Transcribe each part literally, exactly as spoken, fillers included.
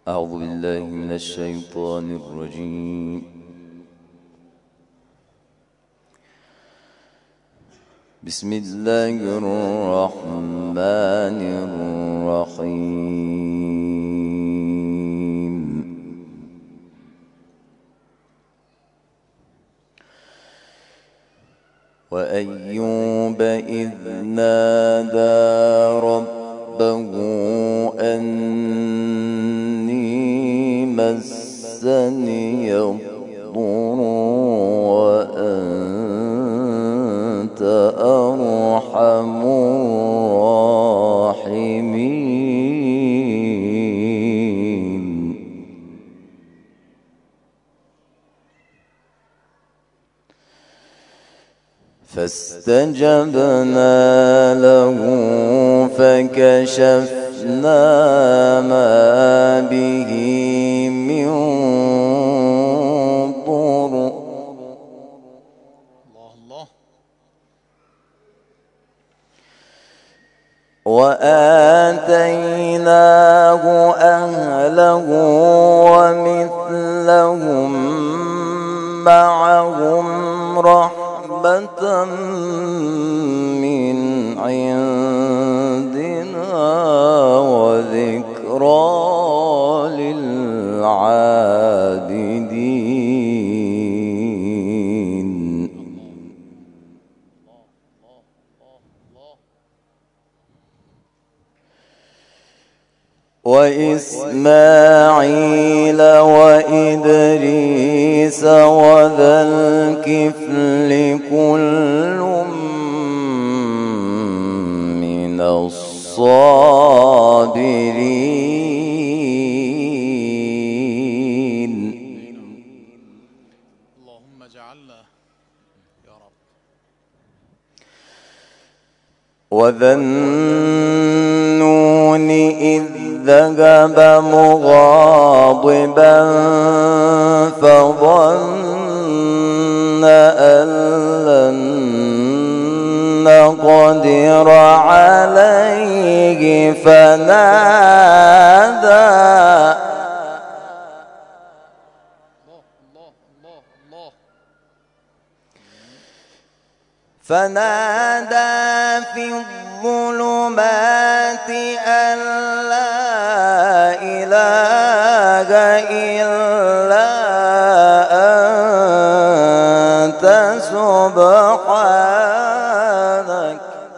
أعوذ بالله من الشيطان الرجيم. بسم الله الرحمن الرحيم. وأيوب إذ نادى ربه أني مسني الضر وأنت أرحم الراحمين. فاستجبنا له فكشفنا ما به من ضر وآتيناه أهله ومثلهم معهم رحمة من عندنا وذكرى للعابدين. وإسماعيل وإدريس وذا الكفل كل من الصابرين. اللهم اجعلنا يا رب. وذا النون إذ ذهب مغاضبا فظن أن لن نقدر عليه فنادى فنادى في الظلمات أن لا إله إلا أنت سبحانك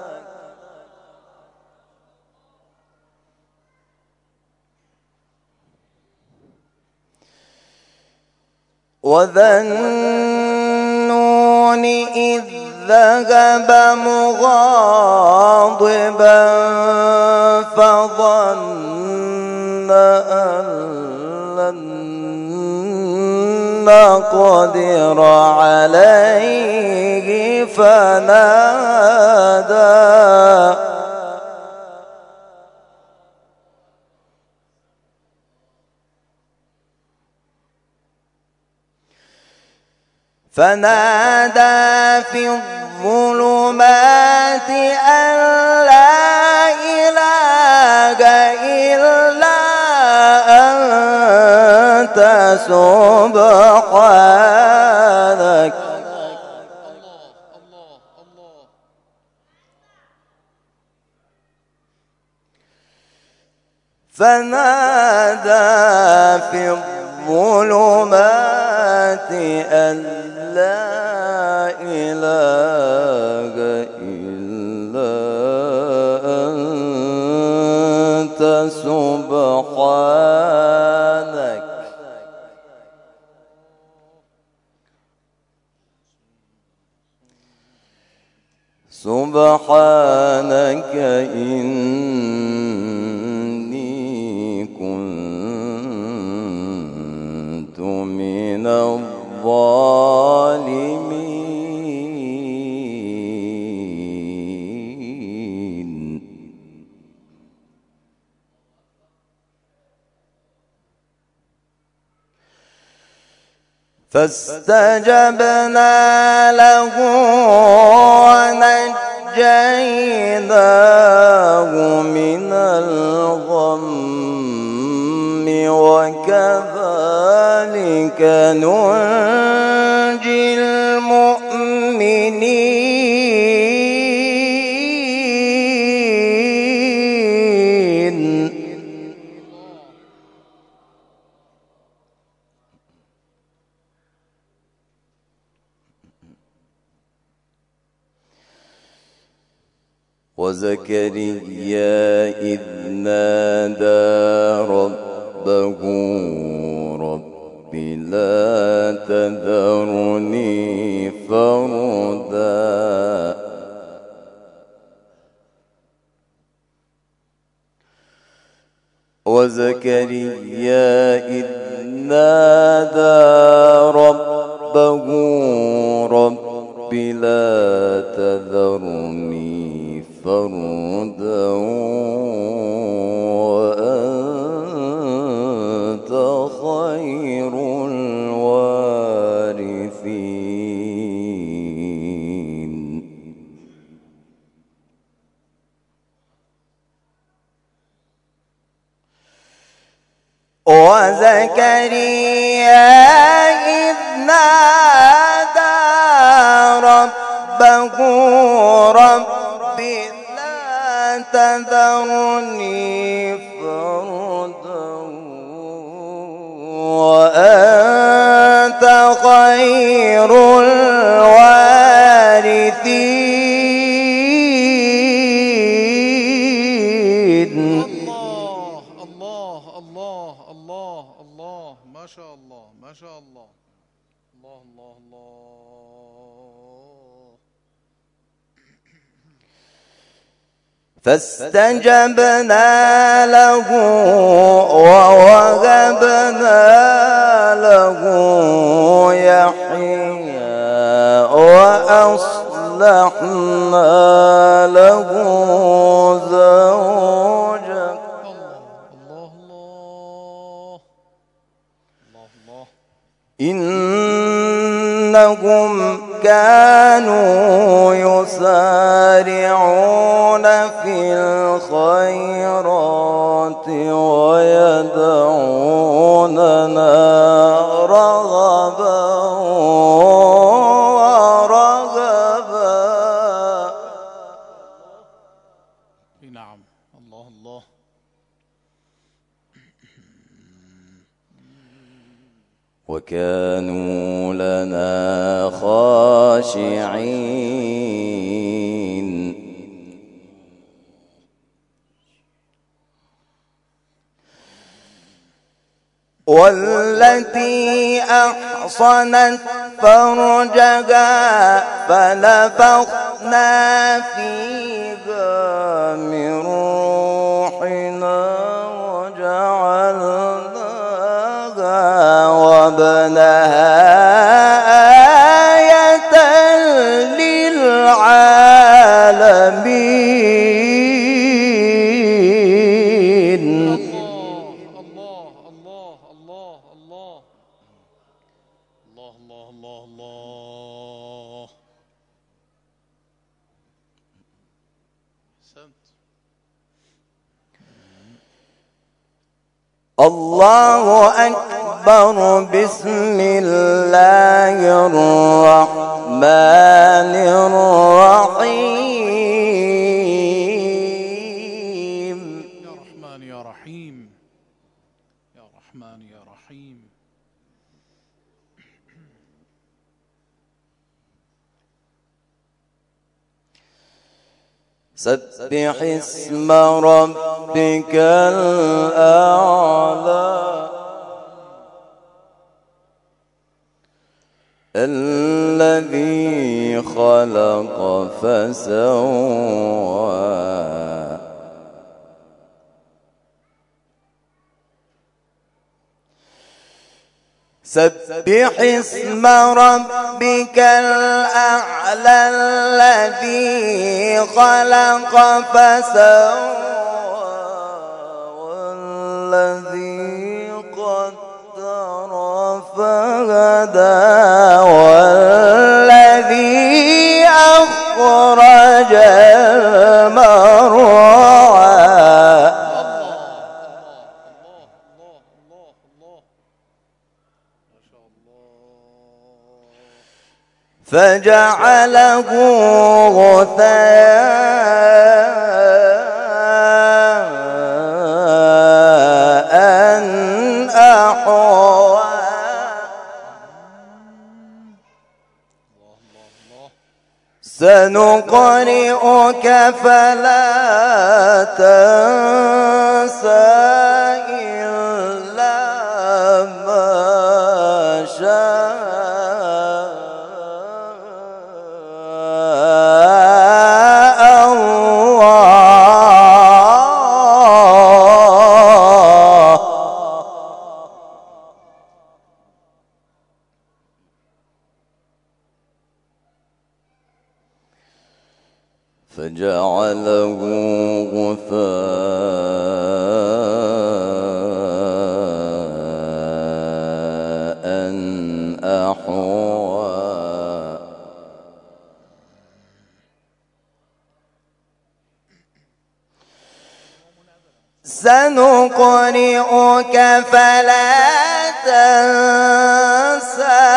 وذا النون إذ ذهب مغاضبا فظن أن لن نقدر عليه فنادى فنادى في الظلمات أن لا إله إلا أنت سبحانك فنادى في الظلمات أن لا إله إلا أنت سبحانك سبحانك إني كنت من الظالمين. فاستجبنا له ونجيناه من الغم وكذلك ننجي المؤمنين. وزكريا إذ نادى ربه رب لا تذرني فردا وزكريا إذ نادى ربه رب لا تذرني فردا وأنت خير الوارثين. وزكريا إذ نادى ربه رب لا تذرني فردا وأنت خير الوارثين. الله الله الله الله الله ما شاء الله ما شاء الله الله الله الله. فاستجبنا له ووهبنا له يحيى وأصلحنا له زوجه. الله الله الله. إنهم كانوا يسارعون في الخيرات ويدعوننا رغبا ورهبا. نعم الله الله. وكانوا لنا خاشعين. والتي أحصنت فرجها فنفخنا فيها من روحنا وجعلناها وابنها آية للعالمين. الله الله الله الله الله الله الله الله. سنت. الله أكبر. بسم الله الرحمن الرحيم. يا رحمن يا رحيم يا رحمن يا رحيم. سبح اسم ربك الأعلى الذي خلق فسوى سبح اسم ربك الأعلى الذي خلق فسوى والذي قدر فهدى والذي أخرج المرعى فجعله غثاء أحوى. سنقرئك فلا تنسى إلا ما شاء الله. فجعله غثاء أحوى. سنقرئك فلا تنسى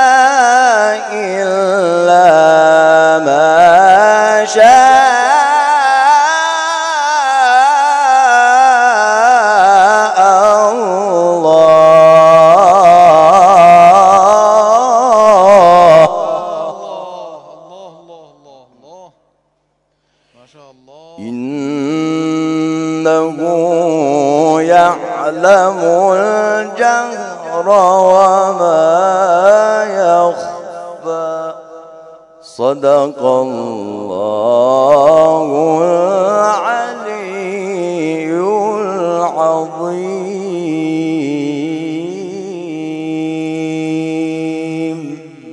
إلا ما شاء إنه يعلم الجهر وما يخفى. صدق الله